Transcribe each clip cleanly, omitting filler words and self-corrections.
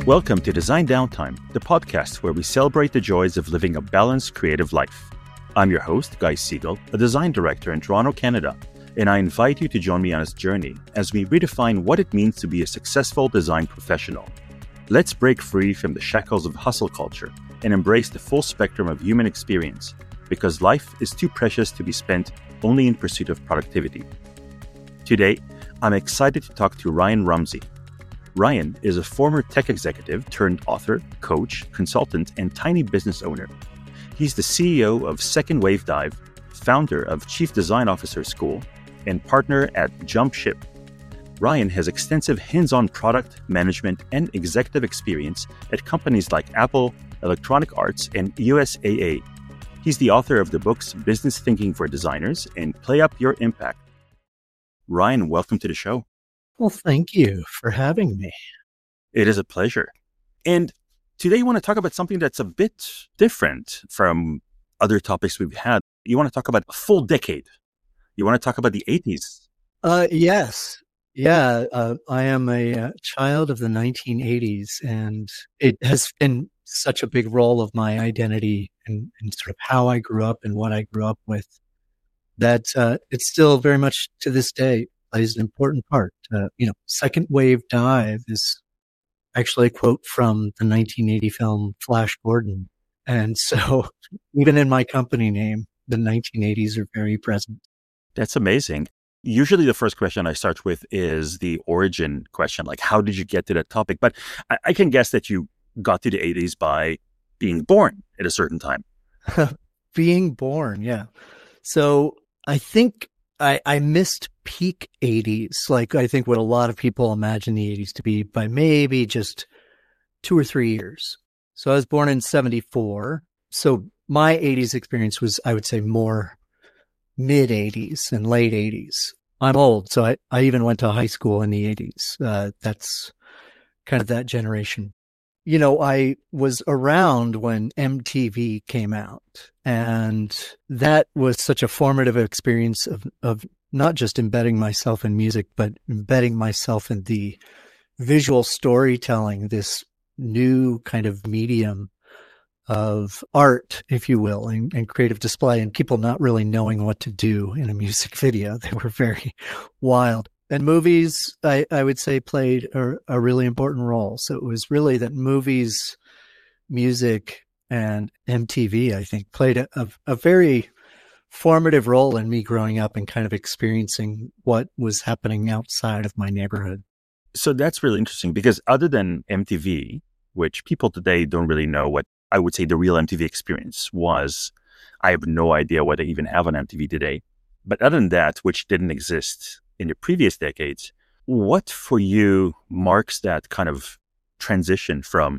Welcome to Design Downtime, the podcast where we celebrate the joys of living a balanced, creative life. I'm your host, Guy Siegel, a design director in Toronto, Canada, and I invite you to join me on this journey as we redefine what it means to be a successful design professional. Let's break free from the shackles of hustle culture and embrace the full spectrum of human experience, because life is too precious to be spent only in pursuit of productivity. Today, I'm excited to talk to Ryan Rumsey. Ryan is a former tech executive turned author, coach, consultant, and tiny business owner. He's the CEO of Second Wave Dive, founder of Chief Design Officer School, and partner at Jumpship. Ryan has extensive hands-on product management and executive experience at companies like Apple, Electronic Arts, and USAA. He's the author of the books Business Thinking for Designers and Play Up Your Impact. Ryan, welcome to the show. Well, thank you for having me. It is a pleasure. And today you want to talk about something that's a bit different from other topics we've had. You want to talk about a full decade. You want to talk about the 80s. Yes. Yeah. I am a child of the 1980s, and it has been such a big role of my identity and sort of how I grew up and what I grew up with, that it's still very much to this day plays an important part. Second Wave Dive is actually a quote from the 1980 film Flash Gordon. And so even in my company name, the 1980s are very present. That's amazing. Usually the first question I start with is the origin question, like how did you get to that topic? But I can guess that you got to the 80s by being born at a certain time. Being born, yeah. So I think I missed peak 80s, like I think what a lot of people imagine the 80s to be, by maybe just 2 or 3 years. So I was born in 74. So my 80s experience was, I would say, more mid 80s and late 80s. I'm old, so I even went to high school in the 80s. That's kind of that generation. You know, I was around when MTV came out, and that was such a formative experience of not just embedding myself in music, but embedding myself in the visual storytelling, this new kind of medium of art, if you will, and creative display, and people not really knowing what to do in a music video. They were very wild. And movies, I would say, played a really important role. So it was really that movies, music, and MTV, I think, played a very formative role in me growing up and kind of experiencing what was happening outside of my neighborhood. So that's really interesting, because other than MTV, which people today don't really know what I would say the real MTV experience was, I have no idea what they even have on MTV today. But other than that, which didn't exist in the previous decades, what for you marks that kind of transition from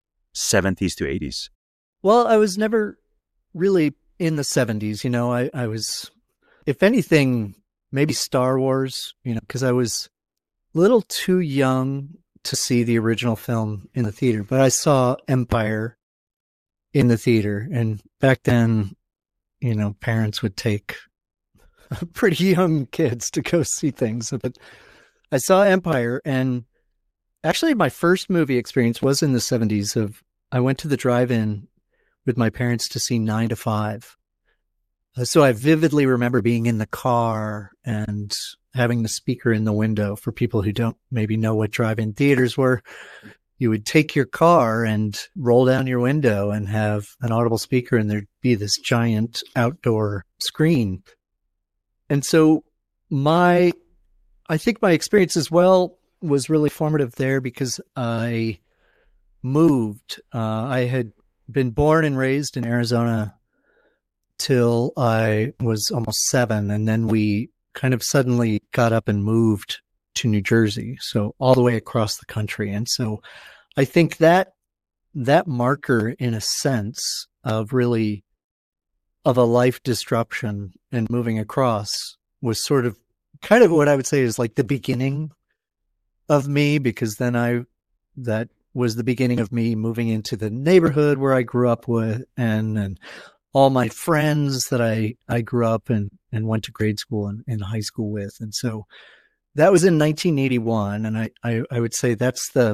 70s to 80s? Well, I was never really in the 70s. You know, I was, if anything, maybe Star Wars, because I was a little too young to see the original film in the theater, but I saw Empire in the theater. And back then, parents would take pretty young kids to go see things. But I saw Empire, and actually my first movie experience was in the 70s. I went to the drive-in with my parents to see 9 to 5. So I vividly remember being in the car and having the speaker in the window. For people who don't maybe know what drive-in theaters were, you would take your car and roll down your window and have an audible speaker, and there'd be this giant outdoor screen. And so I think my experience as well was really formative there, because I moved. I had been born and raised in Arizona till I was almost 7. And then we kind of suddenly got up and moved to New Jersey. So all the way across the country. And so I think that marker, in a sense, of a life disruption and moving across, was sort of kind of what I would say is like the beginning of me, because then that was the beginning of me moving into the neighborhood where I grew up with, and all my friends that I grew up and went to grade school and high school with. And so that was in 1981. And I would say that's the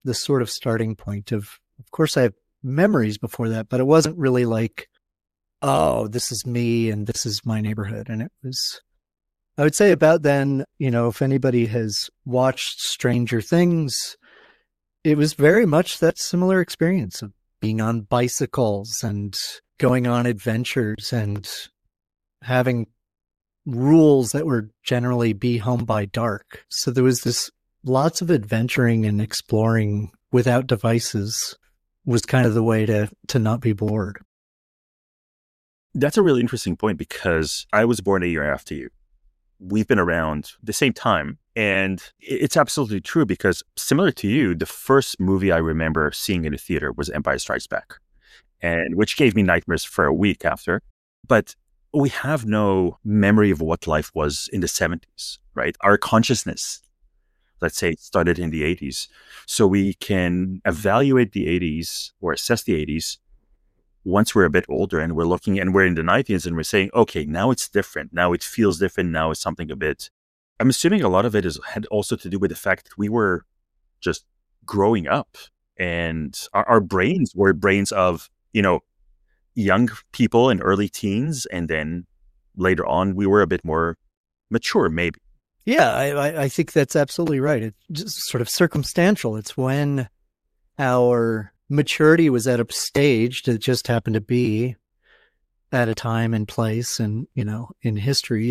the sort of starting point of course, I have memories before that, but it wasn't really like, oh, this is me and this is my neighborhood. And it was, I would say about then, if anybody has watched Stranger Things, it was very much that similar experience of being on bicycles and going on adventures and having rules that were generally be home by dark. So there was this lots of adventuring and exploring without devices was kind of the way to not be bored. That's a really interesting point because I was born a year after you. We've been around the same time. And it's absolutely true because similar to you, the first movie I remember seeing in a theater was Empire Strikes Back, and which gave me nightmares for a week after. But we have no memory of what life was in the 70s, right? Our consciousness, let's say, started in the 80s. So we can evaluate the 80s or assess the 80s once we're a bit older and we're looking and we're in the 90s and we're saying, okay, now it's different. Now it feels different. Now it's something a bit. I'm assuming a lot of it had also to do with the fact that we were just growing up and our brains were brains of, young people and early teens. And then later on, we were a bit more mature, maybe. Yeah, I think that's absolutely right. It's just sort of circumstantial. It's when our maturity was at a stage that just happened to be at a time and place and, in history.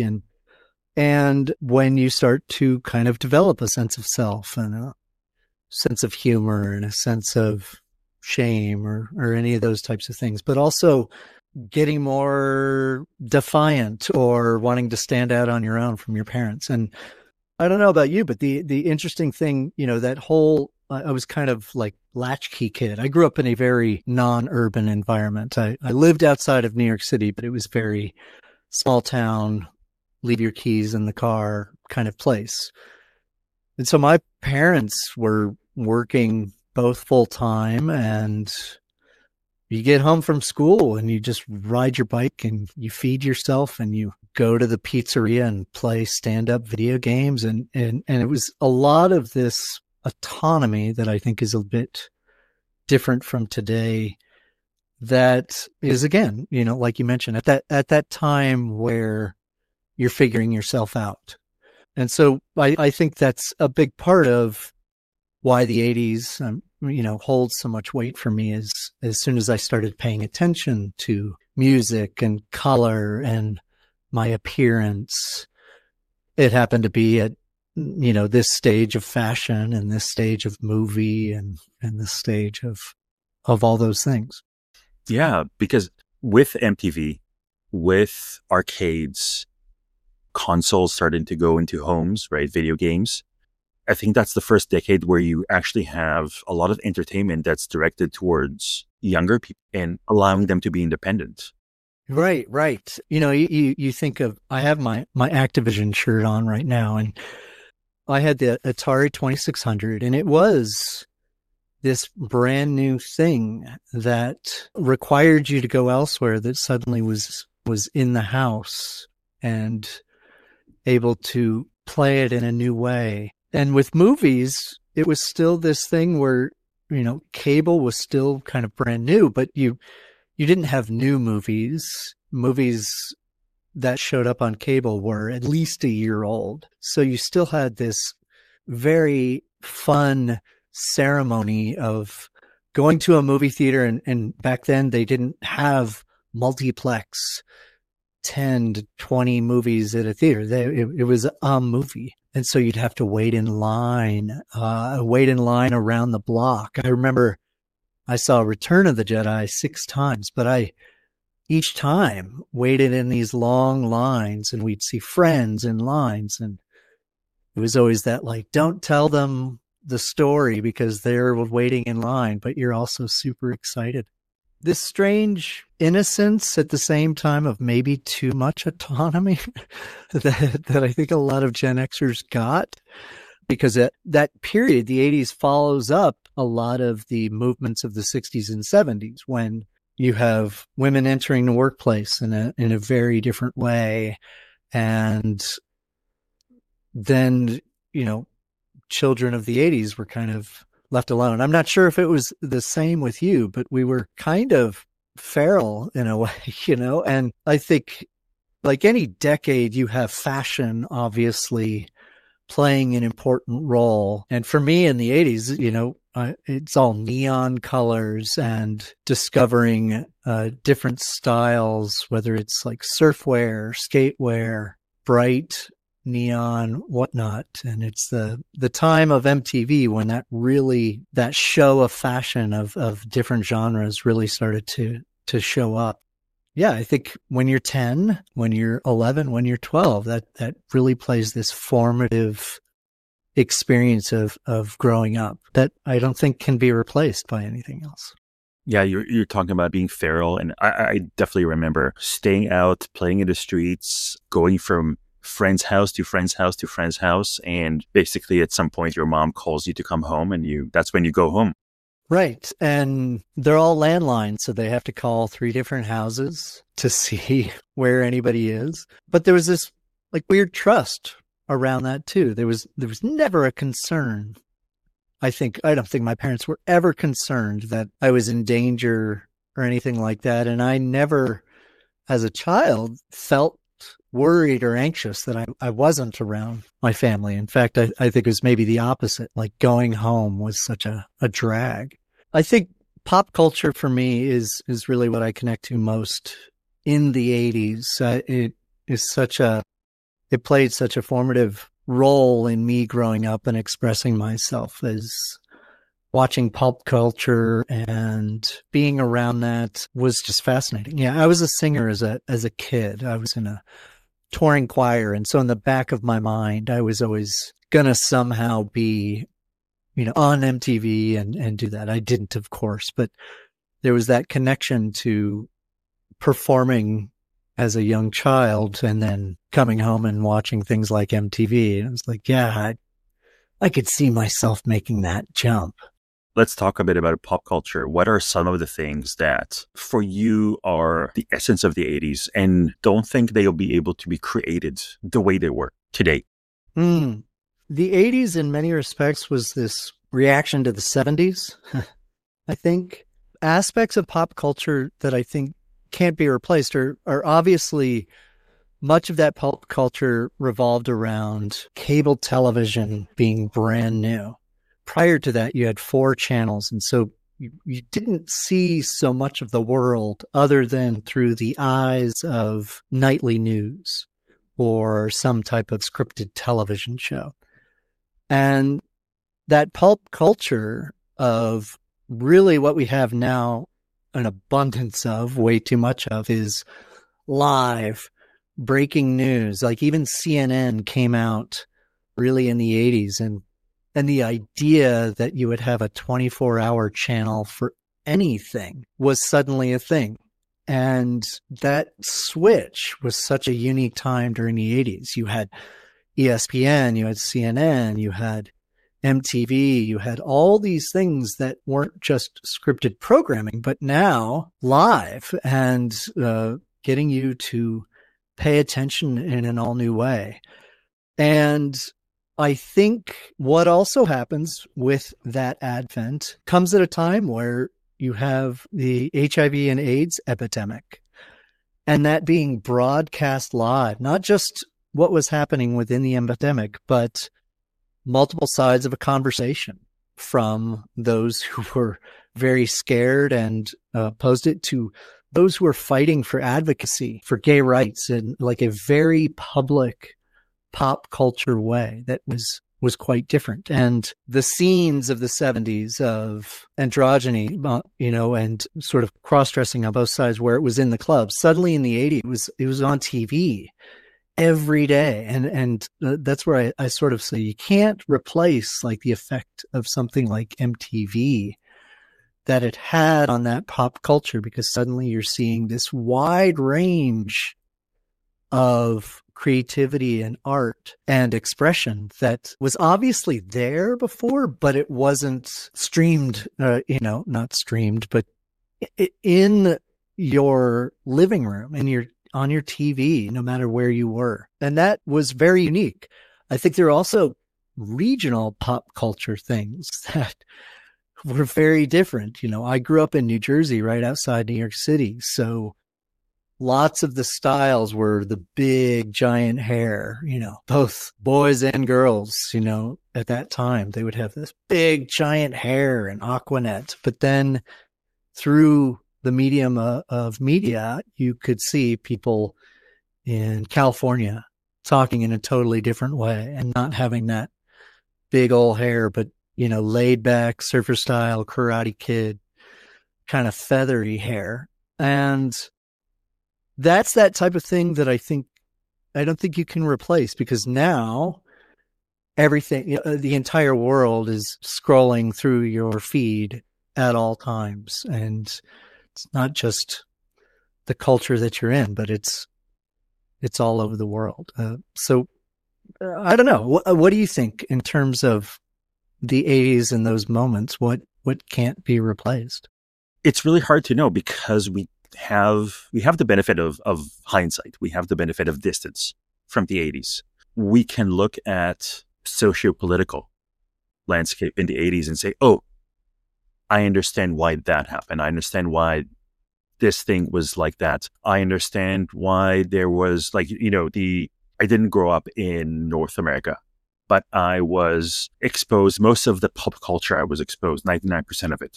And when you start to kind of develop a sense of self and a sense of humor and a sense of shame or any of those types of things, but also getting more defiant or wanting to stand out on your own from your parents. And I don't know about you, but the interesting thing, that whole, I was kind of like latchkey kid. I grew up in a very non-urban environment. I lived outside of New York City, but it was very small town, leave your keys in the car kind of place. And so my parents were working both full time, and you get home from school and you just ride your bike and you feed yourself and you go to the pizzeria and play stand-up video games. And it was a lot of this autonomy that I think is a bit different from today. That is, again, like you mentioned, at that time where you're figuring yourself out. And so I think that's a big part of why the 80s, holds so much weight for me is as soon as I started paying attention to music and color and my appearance, it happened to be at, this stage of fashion and this stage of movie and this stage of all those things. Yeah, because with MTV, with arcades, consoles starting to go into homes, right? Video games. I think that's the first decade where you actually have a lot of entertainment that's directed towards younger people and allowing them to be independent. Right. You think of, I have my Activision shirt on right now, and I had the Atari 2600, and it was this brand new thing that required you to go elsewhere that suddenly was in the house and able to play it in a new way. And with movies, it was still this thing where, cable was still kind of brand new, but you didn't have new movies. Movies that showed up on cable were at least a year old. So you still had this very fun ceremony of going to a movie theater. And back then they didn't have multiplex 10 to 20 movies at a theater. It was a movie. And so you'd have to wait in line around the block. I remember I saw Return of the Jedi 6 times, but I each time waited in these long lines, and we'd see friends in lines. And it was always that, like, don't tell them the story because they're waiting in line, but you're also super excited. This strange innocence at the same time of maybe too much autonomy that I think a lot of Gen Xers got, because at that period, the 80s follows up a lot of the movements of the 60s and 70s when you have women entering the workplace in a very different way. And then, children of the 80s were kind of left alone. I'm not sure if it was the same with you, but we were kind of feral in a way, and I think like any decade, you have fashion obviously playing an important role. And for me in the 80s, it's all neon colors and discovering different styles, whether it's like surfwear, skatewear, bright neon, whatnot. And it's the time of MTV when that show of fashion of different genres really started to show up. Yeah, I think when you're 10, when you're 11, when you're 12, that really plays this formative experience of growing up that I don't think can be replaced by anything else. Yeah, you're talking about being feral, and I definitely remember staying out, playing in the streets, going from friend's house to friend's house to friend's house, and basically at some point your mom calls you to come home, and that's when you go home. Right. And they're all landlines, so they have to call 3 different houses to see where anybody is. But there was this like weird trust around that too. There was never a concern. I don't think my parents were ever concerned that I was in danger or anything like that. And I never, as a child, felt worried or anxious that I wasn't around my family. In fact, I think it was maybe the opposite. Like going home was such a drag. I think pop culture for me is really what I connect to most in the 80s. It played such a formative role in me growing up and expressing myself, as watching pop culture and being around that was just fascinating. Yeah, I was a singer as a kid. I was in a touring choir. And so in the back of my mind, I was always going to somehow be, on MTV and do that. I didn't, of course, but there was that connection to performing as a young child and then coming home and watching things like MTV. And it was like, yeah, I could see myself making that jump. Let's talk a bit about pop culture. What are some of the things that for you are the essence of the 80s and don't think they'll be able to be created the way they were today? The 80s in many respects was this reaction to the 70s. I think aspects of pop culture that I think can't be replaced are obviously much of that pop culture revolved around cable television being brand new. Prior to that, you had 4 channels. And so you didn't see so much of the world other than through the eyes of nightly news or some type of scripted television show. And that pulp culture of really what we have now an abundance of, way too much of, is live breaking news. Like even CNN came out really in the 80s, and the idea that you would have a 24-hour channel for anything was suddenly a thing. And that switch was such a unique time during the 80s. You had ESPN, you had CNN, you had MTV, you had all these things that weren't just scripted programming, but now live and getting you to pay attention in an all new way. And I think what also happens with that advent comes at a time where you have the HIV and AIDS epidemic, and that being broadcast live, not just what was happening within the epidemic, but multiple sides of a conversation, from those who were very scared and opposed it to those who were fighting for advocacy for gay rights in like a very public pop culture way that was quite different. And the scenes of the 70s of androgyny, and sort of cross-dressing on both sides where it was in the clubs, suddenly in the 80s, it was on TV every day. And that's where I sort of say you can't replace like the effect of something like MTV that it had on that pop culture, because suddenly you're seeing this wide range of creativity and art and expression that was obviously there before, but it wasn't streamed, not streamed, but in your living room, on your TV, no matter where you were. And that was very unique. I think there are also regional pop culture things that were very different. I grew up in New Jersey, right outside New York City. So lots of the styles were the big giant hair, both boys and girls, at that time, they would have this big giant hair and Aquanet. But then through the medium of media, you could see people in California talking in a totally different way and not having that big old hair, but, laid back surfer style, Karate Kid, kind of feathery hair. And that's that type of thing that I don't think you can replace, because now everything, the entire world is scrolling through your feed at all times. And it's not just the culture that you're in, but it's all over the world. So I don't know. What do you think in terms of the 80s and those moments? What can't be replaced? It's really hard to know, because we have the benefit of hindsight. We have the benefit of distance from the 80s. We can look at socio-political landscape in the 80s and say, oh, I understand why that happened. I understand why this thing was like that. I understand why there was I didn't grow up in North America, but I was exposed, most of the pop culture I was exposed, 99% of it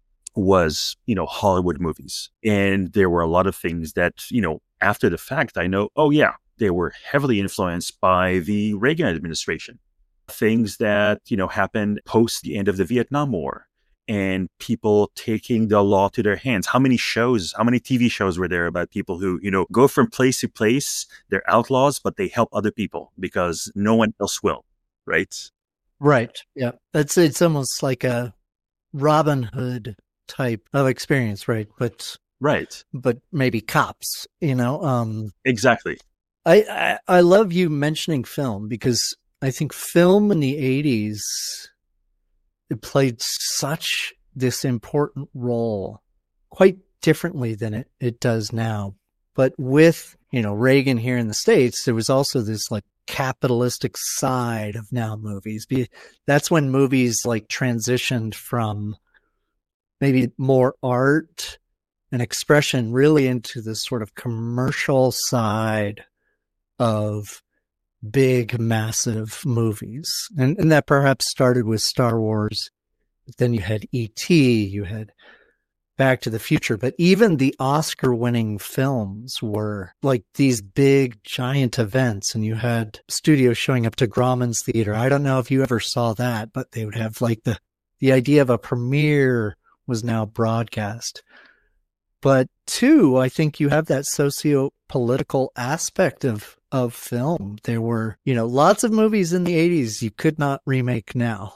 was, Hollywood movies. And there were a lot of things that, after the fact, I know, oh yeah, they were heavily influenced by the Reagan administration. Things that, happened post the end of the Vietnam War, and people taking the law to their hands. How many TV shows were there about people who, go from place to place, they're outlaws, but they help other people because no one else will, right? Right. Yeah. It's almost like a Robin Hood type of experience, right? But maybe cops, Exactly. I love you mentioning film, because I think film in the 80s, it played such this important role, quite differently than it does now. But with, Reagan here in the States, there was also this capitalistic side of now movies. That's when movies transitioned from maybe more art and expression really into this sort of commercial side of big, massive movies. And that perhaps started with Star Wars. But then you had E.T., you had Back to the Future. But even the Oscar-winning films were like these big, giant events. And you had studios showing up to Grauman's Theater. I don't know if you ever saw that, but they would have the idea of a premiere was now broadcast. But two, I think you have that socio-political aspect of film. There were, lots of movies in the 80s you could not remake now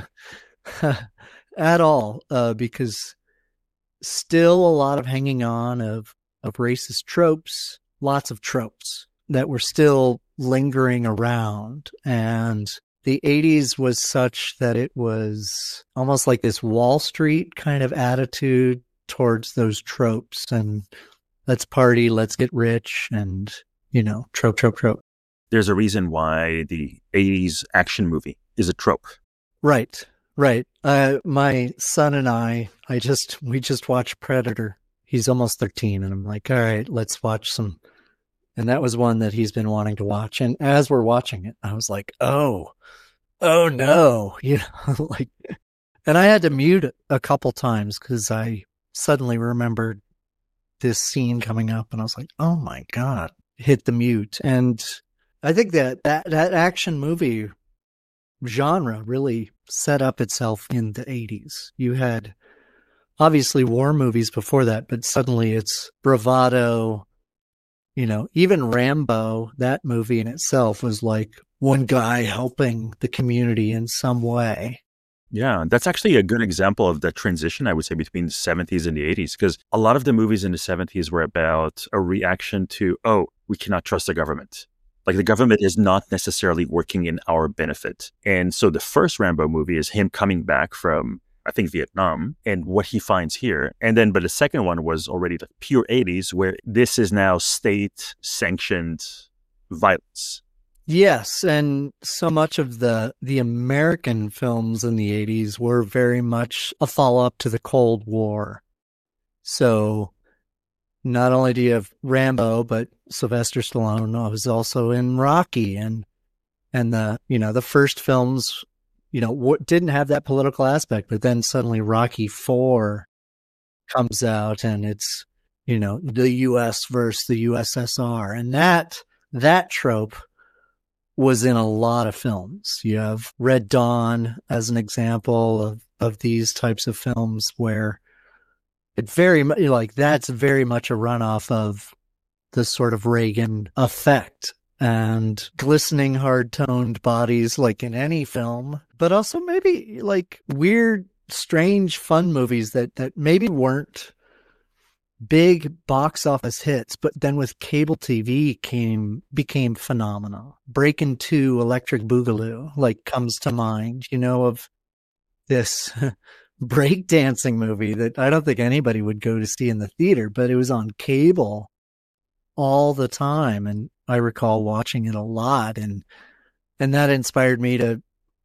at all, because still a lot of hanging on of racist tropes, lots of tropes that were still lingering around. And the 80s was such that it was almost like this Wall Street kind of attitude towards those tropes, and let's party, let's get rich, and, trope. There's a reason why the 80s action movie is a trope. Right. My son and we just watched Predator. He's almost 13, and I'm like, all right, let's watch some. And that was one that he's been wanting to watch. And as we're watching it, I was like, oh no, and I had to mute it a couple times because I suddenly remembered this scene coming up, and I was like, oh my God, hit the mute. And I think that action movie genre really set up itself in the 80s. You had obviously war movies before that, but suddenly it's bravado. Even Rambo, that movie in itself was like one guy helping the community in some way. Yeah, that's actually a good example of the transition, I would say, between the 70s and the 80s, because a lot of the movies in the 70s were about a reaction to, oh, we cannot trust the government. Like, the government is not necessarily working in our benefit. And so the first Rambo movie is him coming back from, I think, Vietnam, and what he finds here. And then, but the second one was already the pure 80s, where this is now state-sanctioned violence. Yes, and so much of the American films in the 80s were very much a follow-up to the Cold War. So not only do you have Rambo, but Sylvester Stallone was also in Rocky, and the first films, didn't have that political aspect, but then suddenly Rocky 4 comes out and it's, the US versus the USSR, and that trope was in a lot of films. You have Red Dawn as an example of these types of films where it very much like that's very much a runoff of the sort of Reagan effect and glistening hard toned bodies like in any film, but also maybe like weird, strange, fun movies that maybe weren't big box office hits, but then with cable TV became phenomenal. Breakin' 2, Electric Boogaloo, like comes to mind, of this breakdancing movie that I don't think anybody would go to see in the theater, but it was on cable all the time. And I recall watching it a lot. And that inspired me to,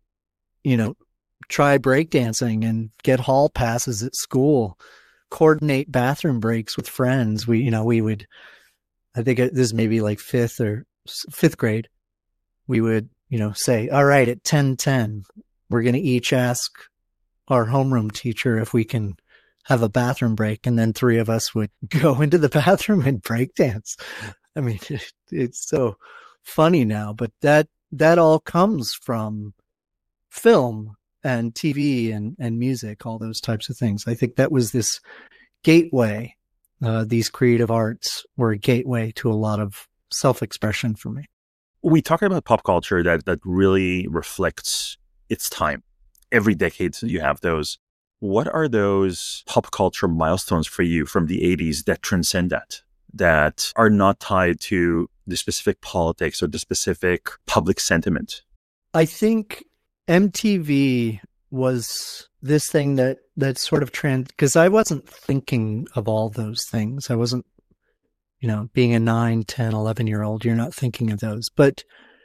try breakdancing and get hall passes at school, coordinate bathroom breaks with friends. We would, I think this is maybe like fifth grade. We would, say, all right, at 10:10, we're going to each ask our homeroom teacher if we can have a bathroom break. And then three of us would go into the bathroom and break dance. I mean, it's so funny now, but that all comes from film and TV and music, all those types of things. I think that was this gateway. These creative arts were a gateway to a lot of self-expression for me. We talk about pop culture that really reflects its time. Every decade you have those. What are those pop culture milestones for you from the 80s that transcend that are not tied to the specific politics or the specific public sentiment? I think MTV was this thing that sort of because I wasn't thinking of all those things. I wasn't, being a 9, 10, 11-year-old, you're not thinking of those. But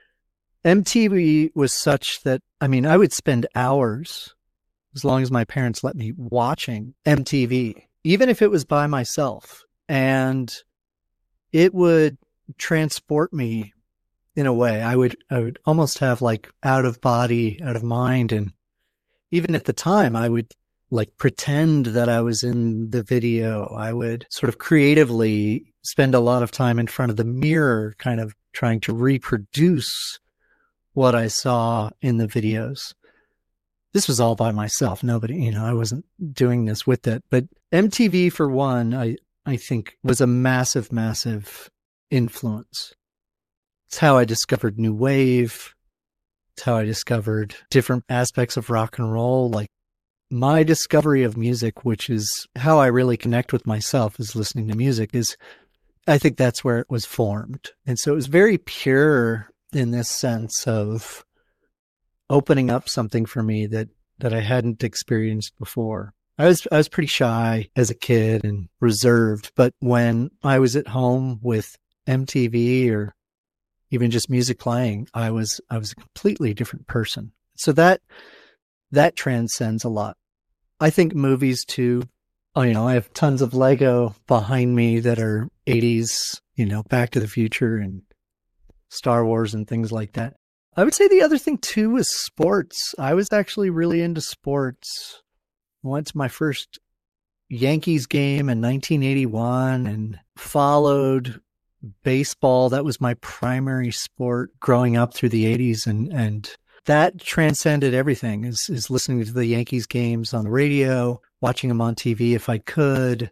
MTV was such that, I would spend hours, as long as my parents let me, watching MTV, even if it was by myself. And it would transport me in a way. I would almost have like out of body, out of mind. And even at the time, I would like pretend that I was in the video. I would sort of creatively spend a lot of time in front of the mirror, kind of trying to reproduce what I saw in the videos. This was all by myself. Nobody, I wasn't doing this with it. But MTV, for one, I think was a massive, massive influence. It's how I discovered New Wave. It's how I discovered different aspects of rock and roll. Like my discovery of music, which is how I really connect with myself, is listening to music, I think that's where it was formed. And so it was very pure in this sense of opening up something for me that I hadn't experienced before. I was pretty shy as a kid and reserved, but when I was at home with MTV or even just music playing, I was a completely different person. So that transcends a lot. I think movies too. I have tons of Lego behind me that are 80s, Back to the Future and Star Wars and things like that. I would say the other thing too was sports. I was actually really into sports. I went to my first Yankees game in 1981 and followed baseball. That was my primary sport growing up through the 80s. And that transcended everything, is listening to the Yankees games on the radio, watching them on TV if I could.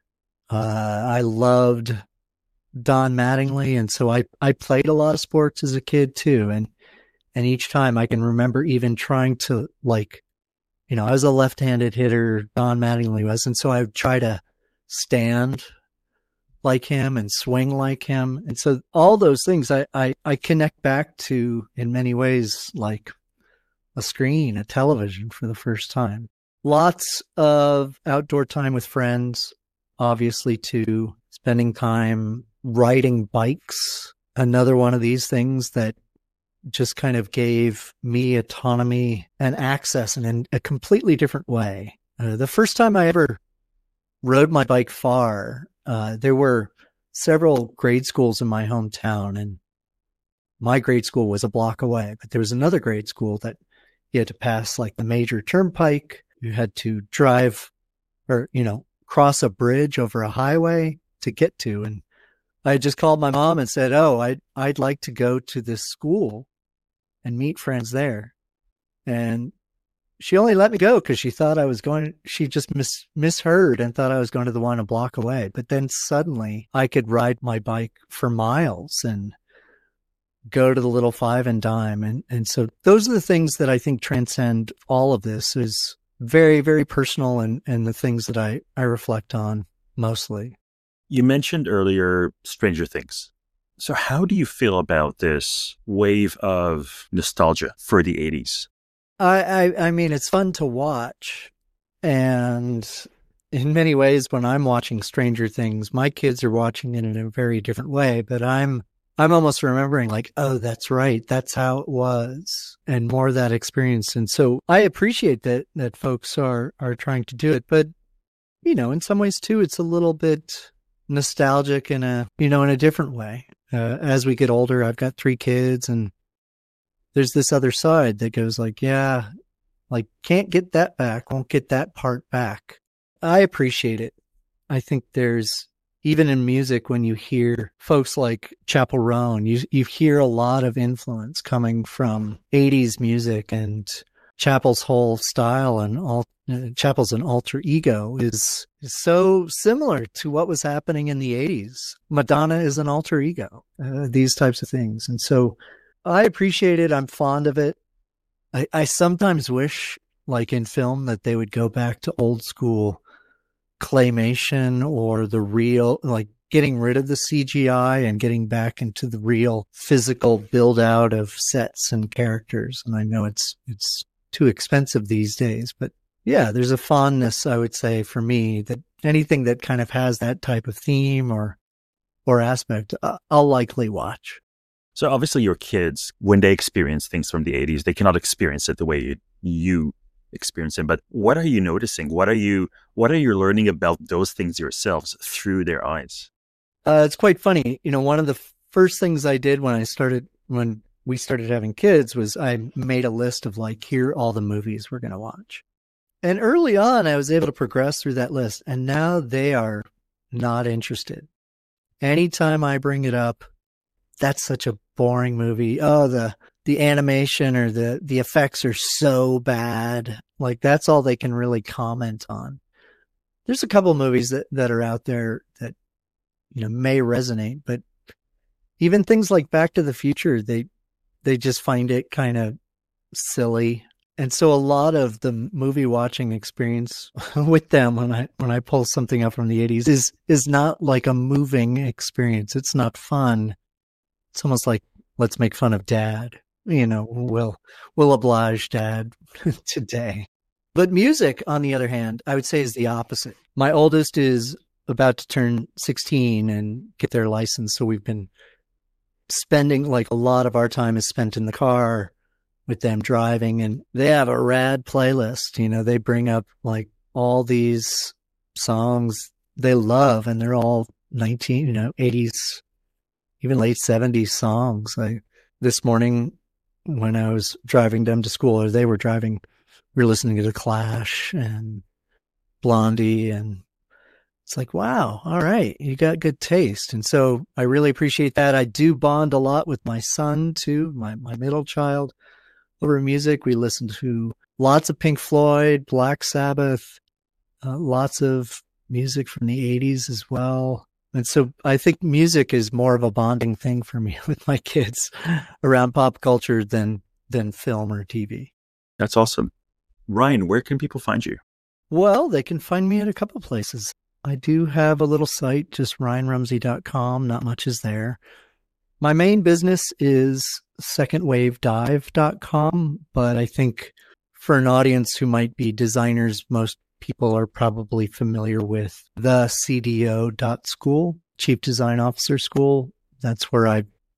I loved Don Mattingly. And so I played a lot of sports as a kid too. And each time I can remember even trying to I was a left-handed hitter, Don Mattingly was. And so I would try to stand like him and swing like him. And so all those things I connect back to in many ways, like a screen, a television for the first time. Lots of outdoor time with friends, obviously too, spending time riding bikes. Another one of these things that just kind of gave me autonomy and access in a completely different way. The first time I ever rode my bike far, there were several grade schools in my hometown, and my grade school was a block away, but there was another grade school that you had to pass like the major turnpike. You had to drive or, cross a bridge over a highway to get to. And I just called my mom and said, "Oh, I'd like to go to this school and meet friends there." And she only let me go because she thought I was going, she just misheard and thought I was going to the one a block away. But then suddenly I could ride my bike for miles and go to the little five and dime. And so those are the things that I think transcend all of this, is very, very personal and the things that I reflect on mostly. You mentioned earlier Stranger Things. So how do you feel about this wave of nostalgia for the 80s? I mean, it's fun to watch. And in many ways, when I'm watching Stranger Things, my kids are watching it in a very different way, but I'm almost remembering like, oh, that's right. That's how it was, and more of that experience. And so I appreciate that folks are trying to do it. But, in some ways too, it's a little bit nostalgic in a different way. As we get older, I've got 3 kids, and there's this other side that goes like, yeah, like can't get that back, won't get that part back. I appreciate it. I think there's, even in music, when you hear folks like Chappell Roan, you hear a lot of influence coming from 80s music, and Chappell's whole style and Chappell's an alter ego is so similar to what was happening in the 80s. Madonna is an alter ego, these types of things. And so I appreciate it. I'm fond of it. I sometimes wish, like in film, that they would go back to old school claymation or the real, like getting rid of the CGI and getting back into the real physical build out of sets and characters. And I know it's too expensive these days, but yeah, there's a fondness, I would say, for me, that anything that kind of has that type of theme or aspect, I'll likely watch. So obviously your kids, when they experience things from the 80s, they cannot experience it the way you experience it. But what are you noticing? What are you learning about those things yourselves through their eyes? It's quite funny. One of the first things I did when we started having kids was I made a list of like, here are all the movies we're going to watch. And early on, I was able to progress through that list. And now they are not interested. Anytime I bring it up, that's such a boring movie. Oh, the animation or the effects are so bad. Like that's all they can really comment on. There's a couple movies that are out there that, may resonate, but even things like Back to the Future, they just find it kind of silly. And so a lot of the movie watching experience with them when I pull something up from the 80s is not like a moving experience. It's not fun. It's almost like, let's make fun of Dad. We'll oblige Dad today. But music, on the other hand, I would say is the opposite. My oldest is about to turn 16 and get their license. So we've been spending, like, a lot of our time is spent in the car with them driving, and they have a rad playlist. They bring up like all these songs they love, and they're all 80s, even late 70s songs. This morning when I was driving them to school, or they were driving, we were listening to The Clash and Blondie, and it's like, wow, all right, you got good taste. And so I really appreciate that. I do bond a lot with my son too, my middle child, over music. We listen to lots of Pink Floyd, Black Sabbath, lots of music from the 80s as well. And so I think music is more of a bonding thing for me with my kids around pop culture than film or TV. That's awesome. Ryan, where can people find you? Well, they can find me at a couple places. I do have a little site, just ryanrumsey.com. Not much is there. My main business is secondwavedive.com, but I think for an audience who might be designers, most people are probably familiar with the CDO.school, Chief Design Officer School. That's where I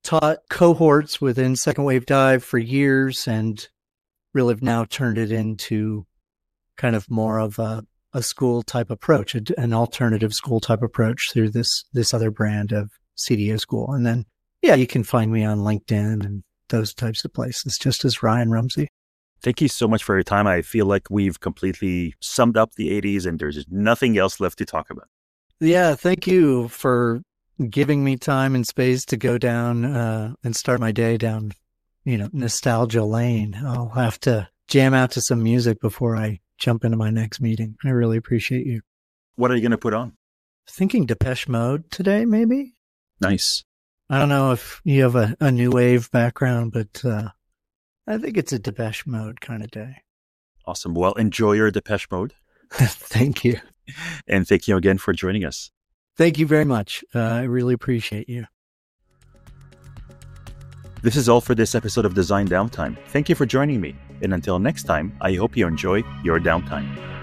taught cohorts within Second Wave Dive for years and really have now turned it into kind of more of a school type approach, an alternative school type approach through this other brand of CDO School. And then, yeah, you can find me on LinkedIn and those types of places, just as Ryan Rumsey. Thank you so much for your time. I feel like we've completely summed up the 80s and there's nothing else left to talk about. Yeah, thank you for giving me time and space to go down and start my day down, nostalgia lane. I'll have to jam out to some music before I jump into my next meeting. I really appreciate you. What are you going to put on? Thinking Depeche Mode today, maybe? Nice. I don't know if you have a new wave background, but I think it's a Depeche Mode kind of day. Awesome. Well, enjoy your Depeche Mode. Thank you. And thank you again for joining us. Thank you very much. I really appreciate you. This is all for this episode of Design Downtime. Thank you for joining me. And until next time, I hope you enjoy your downtime.